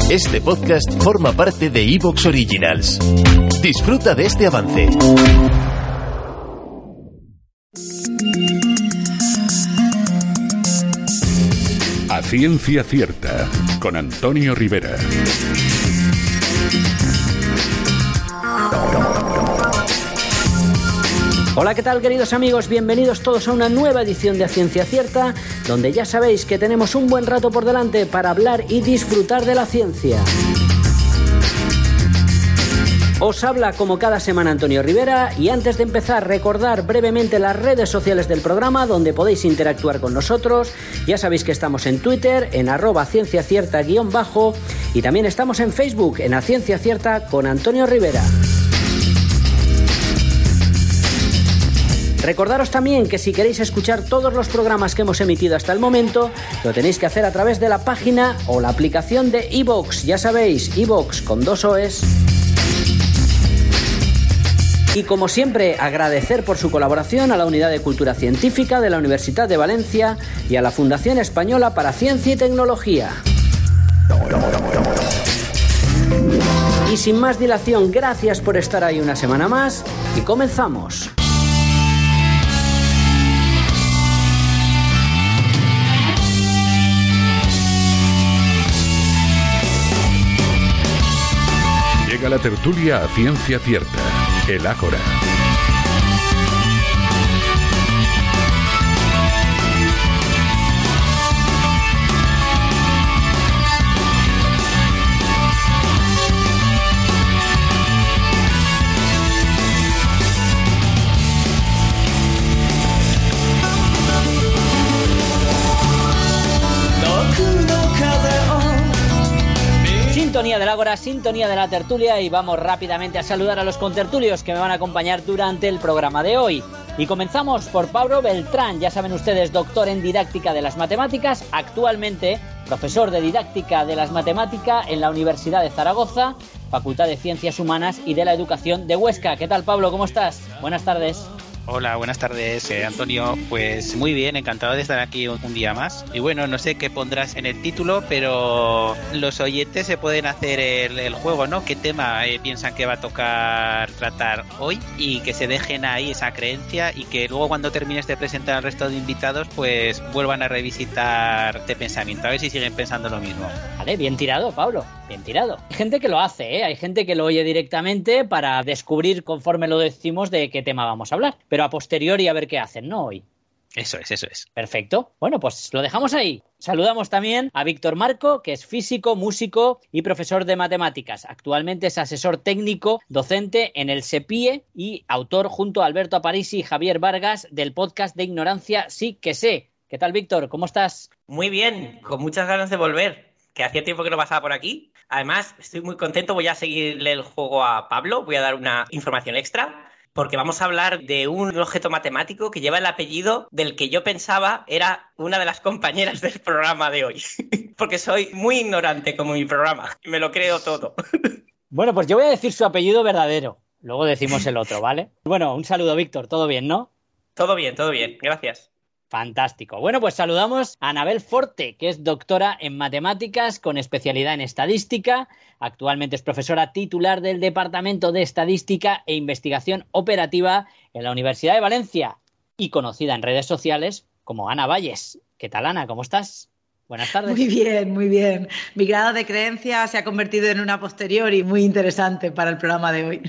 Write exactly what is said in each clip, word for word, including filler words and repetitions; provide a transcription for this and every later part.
Este podcast forma parte de iVoox Originals. Disfruta de este avance. A Ciencia Cierta, con Antonio Rivera. Hola, ¿qué tal, queridos amigos? Bienvenidos todos a una nueva edición de A Ciencia Cierta, donde ya sabéis que tenemos un buen rato por delante para hablar y disfrutar de la ciencia. Os habla como cada semana Antonio Rivera, y antes de empezar, recordar brevemente las redes sociales del programa donde podéis interactuar con nosotros. Ya sabéis que estamos en Twitter, en arroba ciencia cierta guión bajo, y también estamos en Facebook, en A Ciencia Cierta con Antonio Rivera. Recordaros también que si queréis escuchar todos los programas que hemos emitido hasta el momento, lo tenéis que hacer a través de la página o la aplicación de iVoox. Ya sabéis, iVoox con dos oes. Y como siempre, agradecer por su colaboración a la Unidad de Cultura Científica de la Universidad de Valencia y a la Fundación Española para Ciencia y Tecnología. Y sin más dilación, gracias por estar ahí una semana más y comenzamos. Llega la tertulia A Ciencia Cierta, el Ágora. Sintonía del Ágora, sintonía de la tertulia, y vamos rápidamente a saludar a los contertulios que me van a acompañar durante el programa de hoy. Y comenzamos por Pablo Beltrán, ya saben ustedes, doctor en didáctica de las matemáticas, actualmente profesor de didáctica de las matemáticas en la Universidad de Zaragoza, Facultad de Ciencias Humanas y de la Educación de Huesca. ¿Qué tal, Pablo? ¿Cómo estás? Buenas tardes. Hola, buenas tardes, eh, Antonio. Pues muy bien, encantado de estar aquí un, un día más. Y bueno, no sé qué pondrás en el título, pero los oyentes se pueden hacer el, el juego, ¿no? ¿Qué tema eh, piensan que va a tocar tratar hoy? Y que se dejen ahí esa creencia y que luego cuando termines de presentar al resto de invitados, pues vuelvan a revisitar este pensamiento, a ver si siguen pensando lo mismo. Vale, bien tirado, Pablo, bien tirado. Hay gente que lo hace, ¿eh? Hay gente que lo oye directamente para descubrir conforme lo decimos de qué tema vamos a hablar. Pero a posteriori a ver qué hacen, ¿no? Hoy. Eso es, eso es. Perfecto. Bueno, pues lo dejamos ahí. Saludamos también a Víctor Marco, que es físico, músico y profesor de matemáticas. Actualmente es asesor técnico, docente en el SEPIE y autor junto a Alberto Aparici y Javier Vargas del podcast de Ignorancia Sí que Sé. ¿Qué tal, Víctor? ¿Cómo estás? Muy bien, con muchas ganas de volver, que hacía tiempo que no pasaba por aquí. Además, estoy muy contento, voy a seguirle el juego a Pablo, voy a dar una información extra, porque vamos a hablar de un objeto matemático que lleva el apellido del que yo pensaba era una de las compañeras del programa de hoy. Porque soy muy ignorante como mi programa, me lo creo todo. Bueno, pues yo voy a decir su apellido verdadero, luego decimos el otro, ¿vale? Bueno, un saludo, Víctor, ¿todo bien, no? Todo bien, todo bien, gracias. Fantástico. Bueno, pues saludamos a Anabel Forte, que es doctora en matemáticas con especialidad en estadística. Actualmente es profesora titular del Departamento de Estadística e Investigación Operativa en la Universidad de Valencia y conocida en redes sociales como Ana Valles. ¿Qué tal, Ana? ¿Cómo estás? Buenas tardes. Muy bien, muy bien. Mi grado de creencia se ha convertido en una posteriori muy interesante para el programa de hoy.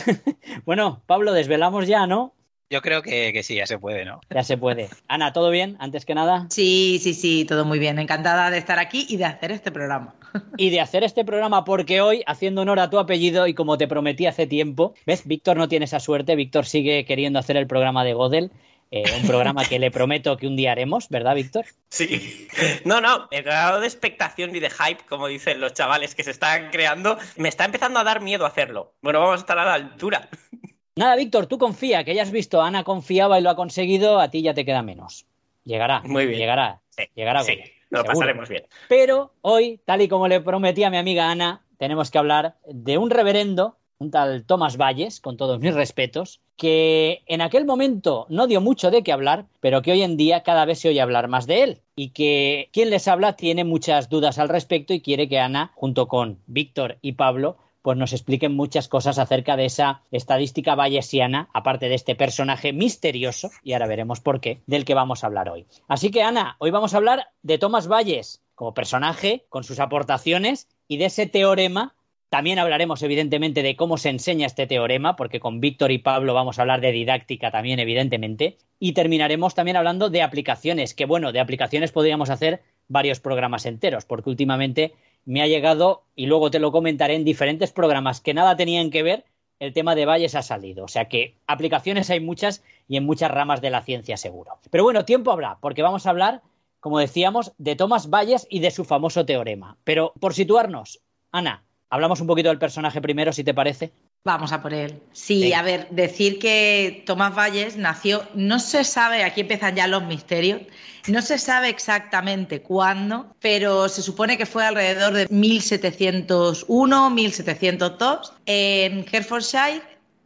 Bueno, Pablo, desvelamos ya, ¿no? Yo creo que, que sí, ya se puede, ¿no? Ya se puede. Ana, ¿todo bien? Antes que nada. Sí, sí, sí, todo muy bien. Encantada de estar aquí y de hacer este programa. Y de hacer este programa porque hoy, haciendo honor a tu apellido y como te prometí hace tiempo, ¿ves? Víctor no tiene esa suerte. Víctor sigue queriendo hacer el programa de Gödel. Eh, un programa que le prometo que un día haremos, ¿verdad, Víctor? Sí. No, no, el grado de expectación y de hype, como dicen los chavales que se están creando, me está empezando a dar miedo hacerlo. Bueno, vamos a estar a la altura. Nada, Víctor, tú confía, que ya has visto, Ana confiaba y lo ha conseguido, a ti ya te queda menos. Llegará, muy bien. llegará, sí, llegará. Sí, lo seguro. Pasaremos bien. Pero hoy, tal y como le prometí a mi amiga Ana, tenemos que hablar de un reverendo un tal Tomás Valles, con todos mis respetos, que en aquel momento no dio mucho de qué hablar, pero que hoy en día cada vez se oye hablar más de él y que quien les habla tiene muchas dudas al respecto y quiere que Ana, junto con Víctor y Pablo, pues nos expliquen muchas cosas acerca de esa estadística vallesiana, aparte de este personaje misterioso, y ahora veremos por qué, del que vamos a hablar hoy. Así que, Ana, hoy vamos a hablar de Tomás Valles como personaje, con sus aportaciones, y de ese teorema. También hablaremos, evidentemente, de cómo se enseña este teorema, porque con Víctor y Pablo vamos a hablar de didáctica también, evidentemente. Y terminaremos también hablando de aplicaciones, que bueno, de aplicaciones podríamos hacer varios programas enteros, porque últimamente me ha llegado, y luego te lo comentaré, en diferentes programas que nada tenían que ver, el tema de Valles ha salido. O sea que aplicaciones hay muchas y en muchas ramas de la ciencia seguro. Pero bueno, tiempo habrá, porque vamos a hablar, como decíamos, de Tomás Valles y de su famoso teorema. Pero por situarnos, Ana, hablamos un poquito del personaje primero, si te parece. Vamos a por él. Sí, sí, a ver, decir que Tomás Valles nació, no se sabe, aquí empiezan ya los misterios, no se sabe exactamente cuándo, pero se supone que fue alrededor de mil setecientos uno, mil setecientos dos en Hertfordshire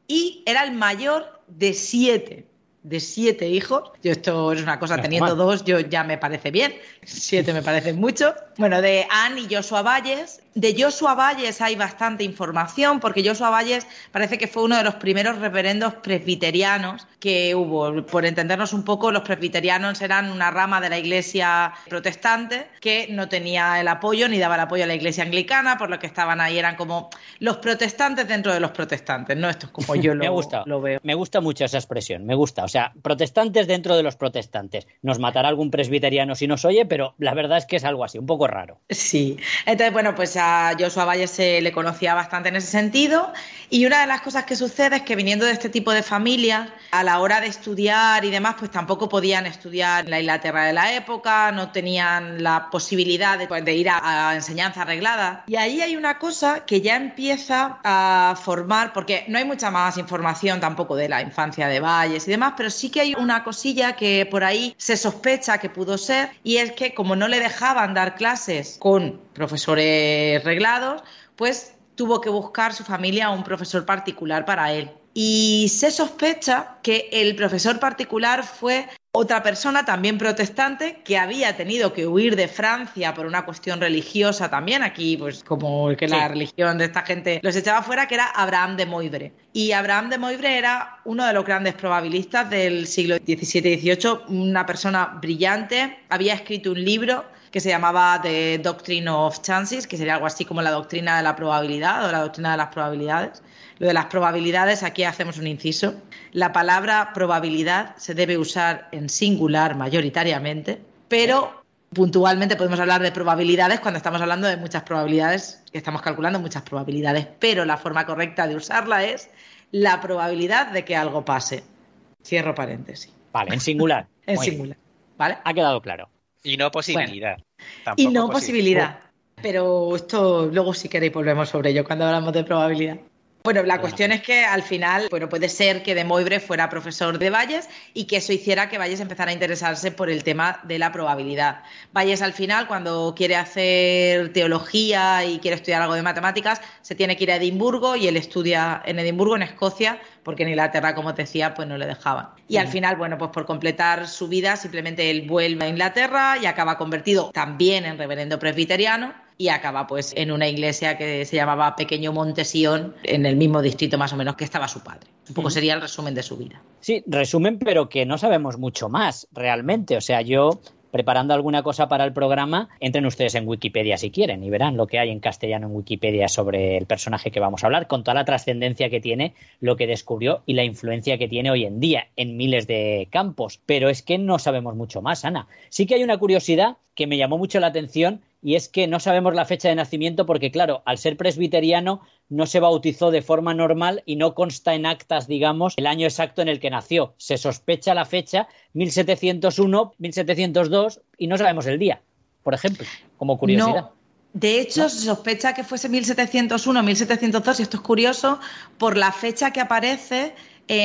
y era el mayor de siete. de siete hijos. Yo esto es una cosa, teniendo dos, yo ya me parece bien. Siete me parece mucho. Bueno, de Anne y Joshua Valles. De Joshua Valles hay bastante información, porque Joshua Valles parece que fue uno de los primeros reverendos presbiterianos que hubo. Por entendernos un poco, los presbiterianos eran una rama de la iglesia protestante que no tenía el apoyo, ni daba el apoyo a la iglesia anglicana, por lo que estaban ahí, eran como los protestantes dentro de los protestantes, ¿no? Esto es como yo lo, me gusta, lo veo. Me gusta mucho esa expresión, me gusta. O sea, protestantes dentro de los protestantes. Nos matará algún presbiteriano si nos oye, pero la verdad es que es algo así, un poco raro. Sí. Entonces, bueno, pues a Joshua Valles se le conocía bastante en ese sentido, y una de las cosas que sucede es que viniendo de este tipo de familias, a la hora de estudiar y demás, pues tampoco podían estudiar en la Inglaterra de la época, no tenían la posibilidad de, pues, de ir a, a enseñanza arreglada. Y ahí hay una cosa que ya empieza a formar, porque no hay mucha más información tampoco de la infancia de Valles y demás, pero sí que hay una cosilla que por ahí se sospecha que pudo ser, y es que como no le dejaban dar clases con profesores reglados, pues tuvo que buscar su familia un profesor particular para él. Y se sospecha que el profesor particular fue otra persona también protestante que había tenido que huir de Francia por una cuestión religiosa también. Aquí, pues como que la sí. religión de esta gente los echaba fuera, que era Abraham de Moivre. Y Abraham de Moivre era uno de los grandes probabilistas del siglo diecisiete y dieciocho, una persona brillante, había escrito un libro que se llamaba The Doctrine of Chances, que sería algo así como la doctrina de la probabilidad o la doctrina de las probabilidades. Lo de las probabilidades, aquí hacemos un inciso. La palabra probabilidad se debe usar en singular mayoritariamente, pero puntualmente podemos hablar de probabilidades cuando estamos hablando de muchas probabilidades, que estamos calculando muchas probabilidades, pero la forma correcta de usarla es la probabilidad de que algo pase. Cierro paréntesis. Vale, en singular. en Muy singular, ¿vale? Ha quedado claro. Y no posibilidad. Bueno, y no posibilidad. Pero esto luego si queréis volvemos sobre ello cuando hablamos de probabilidad. Bueno, la cuestión es que al final, bueno, puede ser que de Moivre fuera profesor de Valles y que eso hiciera que Valles empezara a interesarse por el tema de la probabilidad. Valles al final, cuando quiere hacer teología y quiere estudiar algo de matemáticas, se tiene que ir a Edimburgo, y él estudia en Edimburgo, en Escocia, porque en Inglaterra, como te decía, pues no le dejaban. Y al final, bueno, pues por completar su vida, simplemente él vuelve a Inglaterra y acaba convertido también en reverendo presbiteriano, y acaba pues en una iglesia que se llamaba Pequeño Monte Sion, en el mismo distrito más o menos que estaba su padre. Un poco sería el resumen de su vida. Sí, resumen, pero que no sabemos mucho más realmente. O sea, yo, preparando alguna cosa para el programa, entren ustedes en Wikipedia si quieren y verán lo que hay en castellano en Wikipedia sobre el personaje que vamos a hablar, con toda la trascendencia que tiene, lo que descubrió y la influencia que tiene hoy en día en miles de campos. Pero es que no sabemos mucho más, Ana. Sí que hay una curiosidad que me llamó mucho la atención, y es que no sabemos la fecha de nacimiento porque, claro, al ser presbiteriano no se bautizó de forma normal y no consta en actas, digamos, el año exacto en el que nació. Se sospecha la fecha, mil setecientos uno, mil setecientos dos, y no sabemos el día, por ejemplo, como curiosidad. No. De hecho, ¿no? Se sospecha que fuese mil setecientos uno, mil setecientos dos, y esto es curioso por la fecha que aparece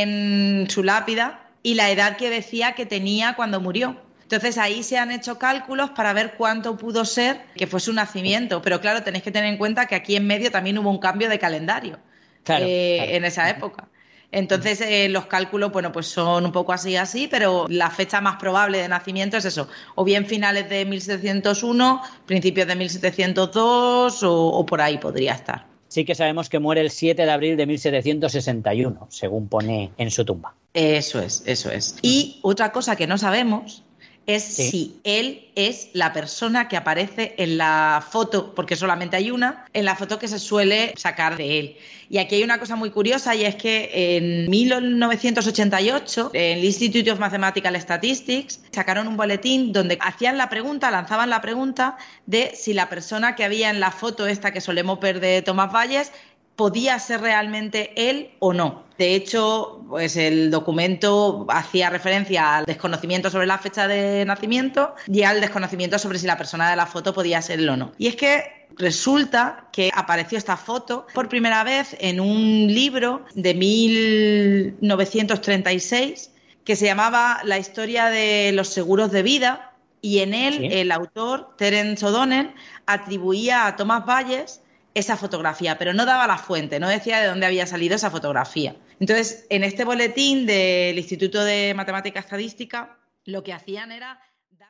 en su lápida y la edad que decía que tenía cuando murió. Entonces ahí se han hecho cálculos para ver cuánto pudo ser que fue su nacimiento, pero claro, tenéis que tener en cuenta que aquí en medio también hubo un cambio de calendario. claro, eh, claro. en esa época. Entonces, eh, los cálculos, bueno, pues son un poco así, así, pero la fecha más probable de nacimiento es eso, o bien finales de mil setecientos uno, principios de mil setecientos dos, o, o por ahí podría estar. Sí que sabemos que muere el siete de abril de mil setecientos sesenta y uno, según pone en su tumba. Eso es, eso es. Y otra cosa que no sabemos es sí. si él es la persona que aparece en la foto, porque solamente hay una, en la foto que se suele sacar de él. Y aquí hay una cosa muy curiosa, y es que en mil novecientos ochenta y ocho, en el Institute of Mathematical Statistics, sacaron un boletín donde hacían la pregunta, lanzaban la pregunta de si la persona que había en la foto esta que solemos ver de Tomás Valles podía ser realmente él o no. De hecho, pues el documento hacía referencia al desconocimiento sobre la fecha de nacimiento y al desconocimiento sobre si la persona de la foto podía ser él o no. Y es que resulta que apareció esta foto por primera vez en un libro de mil novecientos treinta y seis que se llamaba La historia de los seguros de vida, y en él ¿sí? el autor, Terence O'Donnell, atribuía a Tomás Valles esa fotografía, pero no daba la fuente, no decía de dónde había salido esa fotografía. Entonces, en este boletín del Instituto de Matemática Estadística, lo que hacían era...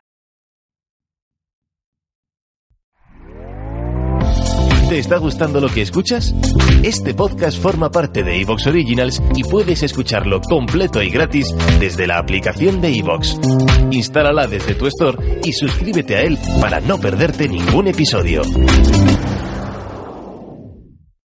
¿Te está gustando lo que escuchas? Este podcast forma parte de iVoox Originals y puedes escucharlo completo y gratis desde la aplicación de iVoox. Instálala desde tu store y suscríbete a él para no perderte ningún episodio.